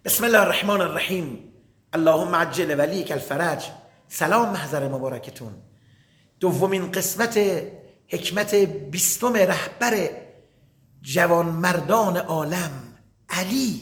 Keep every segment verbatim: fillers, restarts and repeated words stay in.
بسم الله الرحمن الرحیم. اللهم عجل ولیک الفرج. سلام محضر مبارکتون. دومین قسمت حکمت بیستم رهبر جوانمردان عالم، علی.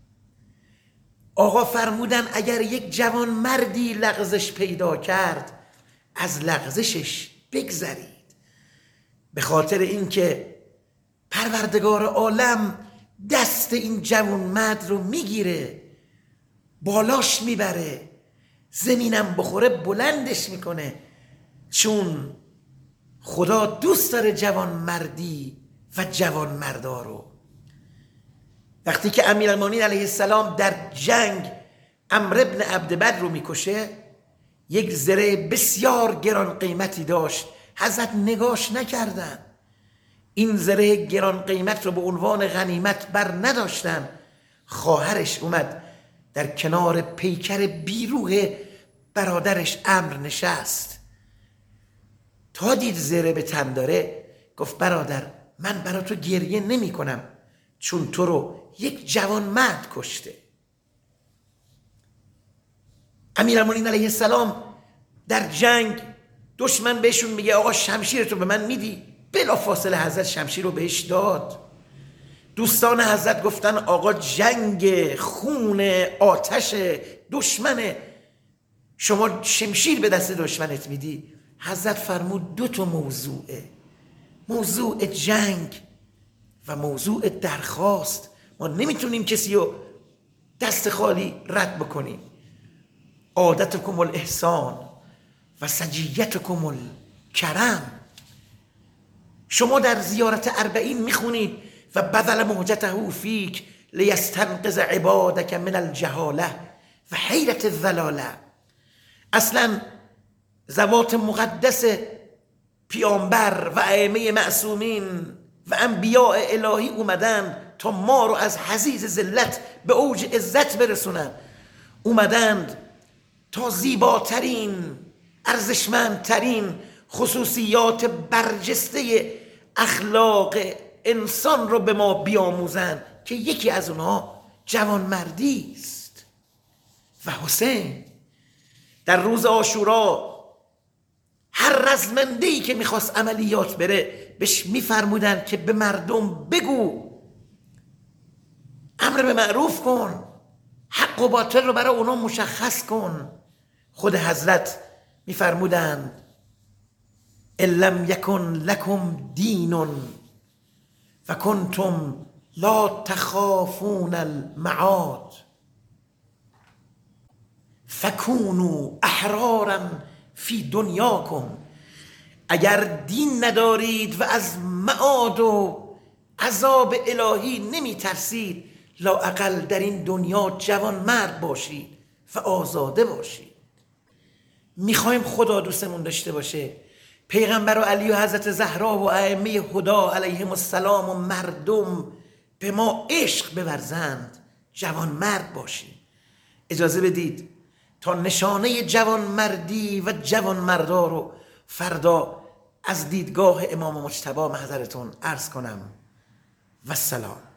آقا فرمودن اگر یک جوان مردی لغزش پیدا کرد، از لغزشش بگذرید، به خاطر اینکه پروردگار عالم دست این جوان مرد رو میگیره، بالاش میبره، زمینم بخوره بلندش میکنه، چون خدا دوست داره جوان مردی و جوان مردا رو. وقتی که امیرالمومنین علیه السلام در جنگ عمرو ابن عبدبر رو میکشه، یک زره بسیار گران قیمتی داشت، حضرت نگاش نکردن، این زره گران قیمت رو به عنوان غنیمت بر نداشتن. خواهرش اومد در کنار پیکر بیروح برادرش عمرو نشست، تا دید زره به تن داره گفت برادر، من برا تو گریه نمی کنم، چون تو رو یک جوان مرد کشته. امیرالمومنین علیه السلام در جنگ دشمن بهشون میگه آقا شمشیر تو به من میدی؟ بلا فاصله حضرت شمشیر رو بهش داد. دوستان حضرت گفتن آقا جنگ خون آتش دشمنه، شما شمشیر به دست دشمنت میدی؟ حضرت فرمود دو تا موضوعه، موضوع جنگ و موضوع درخواست. ما نمیتونیم کسی رو دست خالی رد بکنیم. عادتکم الاحسان و سجیتکم الکرم. شما در زیارت اربعین میخونید و بذل مهجته فیک لیستنقذ عبادک من الجهاله و حیرت الضلاله. اصلا ذوات مقدس پیامبر و ائمه معصومین و انبیاء الهی اومدن تا ما رو از حضیض ذلت به اوج عزت برسونن، اومدند تا زیباترین ارزشمندترین خصوصیات برجسته اخلاق انسان رو به ما بیاموزن که یکی از اونها جوانمردی است. و حسین در روز عاشورا هر رزمنده‌ای که میخواست عملیات بره بهش میفرمودن که به مردم بگو، امر به معروف کن، حق و باطل رو برای اونا مشخص کن. خود حضرت میفرمودند ان لم یکن لکم دین و کنتم لا تخافون المعاد فکونوا احرارا فی دنیاکم. اگر دین ندارید و از معاد و عذاب الهی نمی ترسید، لااقل در این دنیا جوان مرد باشید و آزاده باشید. میخوایم خدا دوستمون داشته باشه، پیغمبر و علی و حضرت زهرا و ائمه هدا علیهم السلام و مردم به ما عشق بورزند، جوان مرد باشیم. اجازه بدید تا نشانه جوان مردی و جوان مردا رو فردا از دیدگاه امام مجتبی محضرتون عرض کنم. و السلام.